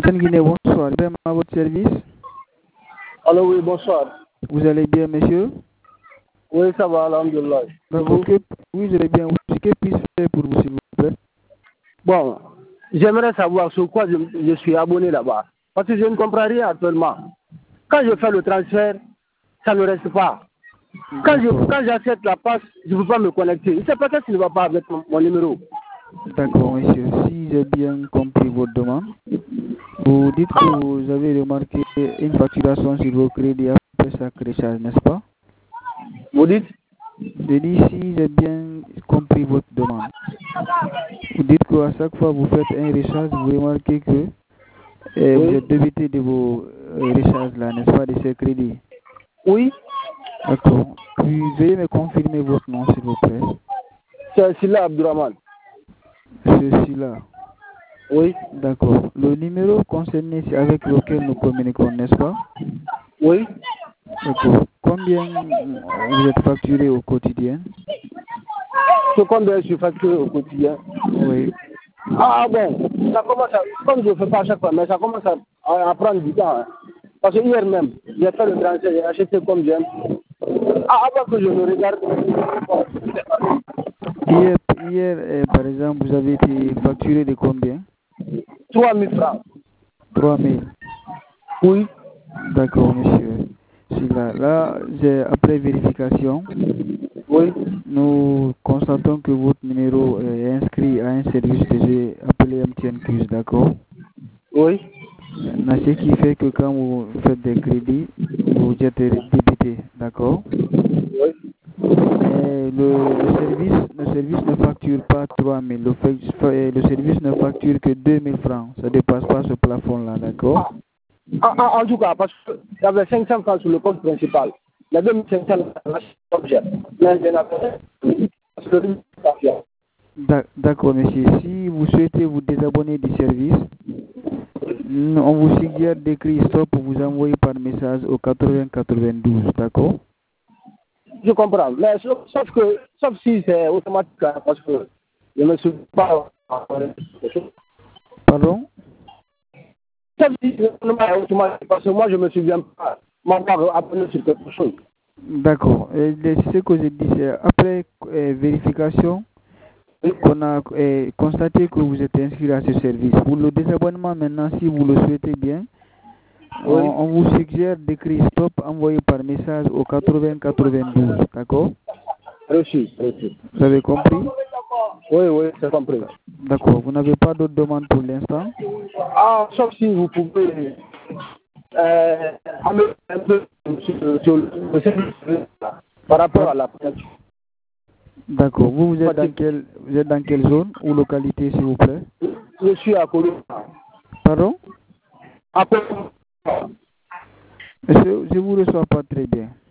Vincent Guinée, bonsoir. Bien à votre service. Allô, oui, bonsoir. Vous allez bien, monsieur? Oui, ça va, alhamdoulilah. Oui, je vais bien. Que puis-je faire pour vous, s'il vous plaît? Bon, j'aimerais savoir sur quoi je suis abonné là-bas. Parce que je ne comprends rien actuellement. Quand je fais le transfert, ça ne reste pas. Quand j'achète la passe, je ne peux pas me connecter. C'est peut-être qu'il ne va pas avec mon numéro. D'accord, monsieur. Si j'ai bien compris votre demande, vous dites que vous avez remarqué une facturation sur vos crédits après chaque recharge, n'est-ce pas? Vous dites? Je dis si j'ai bien compris votre demande. Vous dites qu'à chaque fois que vous faites un recharge, vous remarquez que vous êtes débité de vos recharges là, n'est-ce pas, de ces crédits? Oui. D'accord. Puis veuillez me confirmer votre nom, s'il vous plaît. C'est Silla Abdurrahman. Ceci-là. Oui. D'accord. Le numéro concerné, c'est avec lequel nous communiquons, n'est-ce pas? Oui. D'accord. Combien vous êtes facturé au quotidien? C'est combien je suis facturé au quotidien? Oui. Ah bon, ça commence à, comme je ne fais pas à chaque fois, mais ça commence à prendre du temps. Hein. Parce que hier même, j'ai fait le transfert, j'ai acheté comme j'aime. Avant que je me regarde. Hier, par exemple, vous avez été facturé de combien? 3 000 francs. 3 000. Oui. D'accord, monsieur. Là, après vérification, oui. Nous constatons que votre numéro est inscrit à un service que j'ai appelé MTN Plus, d'accord? Oui. Ce qui fait que quand vous faites des crédits, vous êtes débité, d'accord? Oui. Et le service ne facture pas 3 000, le service ne facture que 2 000 francs, ça ne dépasse pas ce plafond-là, d'accord? En tout cas, parce qu'il y avait 500 francs sur le compte principal. Les 2500 objet. D'accord, monsieur. Si vous souhaitez vous désabonner du service, on vous suggère d'écrire stop pour vous envoyer par message au 8092, d'accord? Je comprends, mais sauf si c'est automatique, parce que je ne me suis pas. Pardon? Sauf si c'est automatique, parce que moi je ne me souviens pas m'avoir appelé sur quelque chose. D'accord. Ce que je dis, c'est après vérification, qu'on a constaté que vous êtes inscrit à ce service. Pour le désabonnement maintenant, si vous le souhaitez bien, on vous suggère d'écrire stop envoyé par message au 8092, d'accord? Reçu. Vous avez compris? Oui, c'est compris. D'accord. Vous n'avez pas d'autres demandes pour l'instant? Sauf si vous pouvez amener un peu sur le service par rapport à la prévention. D'accord. Vous êtes dans quelle zone ou localité, s'il vous plaît? Je suis à Kolo. Pardon? À Kolo. Je ne vous reçois pas très bien.